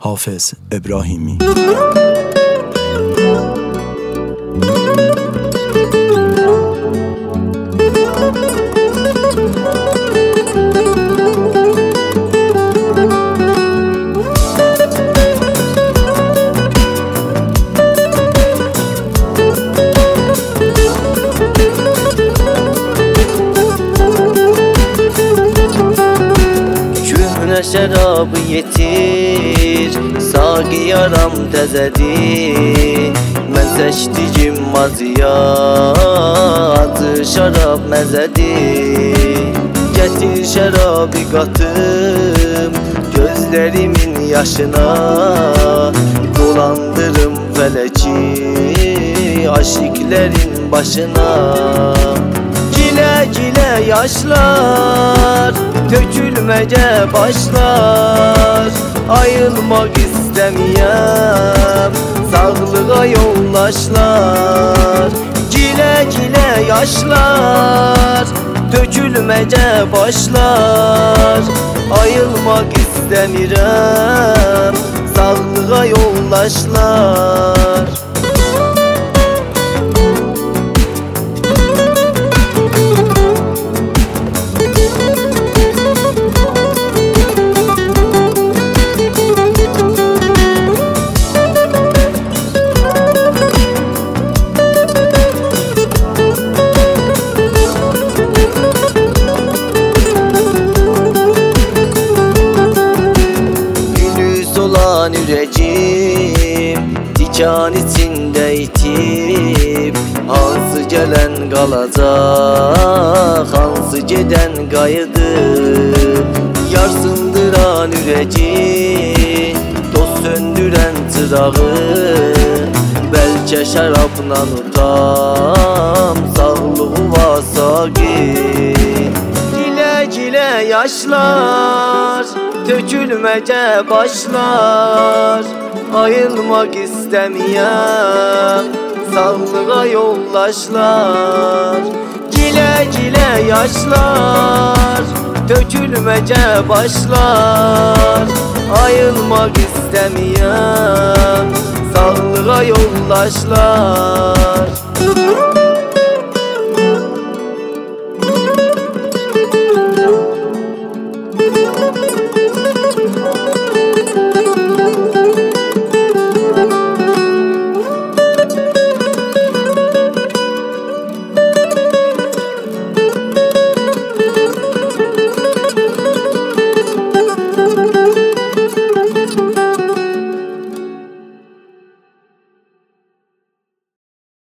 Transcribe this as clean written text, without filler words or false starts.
Hafez İbrahimi. Şərabı yetir, saqi yaram təzədir. Mən seçdiyim maziya, acı şərab məzədir. Gətir şərabı qatım, gözlərimin yaşına. Dolandırım fələki, aşiqlərin başına. Gilə yaşlar, dökülmece başlar. Ayılmak istemiyem, sağlığa yoldaşlar. Gilə yaşlar, dökülmece başlar. Ayılmak istemirəm, sağlığa yoldaşlar. Yüreğim dikan içinde itip, hansı gelen kalacak, hansı geden qayıdıb. Yar sındıran ürəyi, dost söndürən çırağı. Bəlkə şərabla utam, sağlığı var saqi. Gilə yaşlar, dökülmece başlar. Ayılmak istemiyem, sağlığa yoldaşlar. Gilə yaşlar, dökülmece başlar. Ayılmak istemiyem, sağlığa yoldaşlar.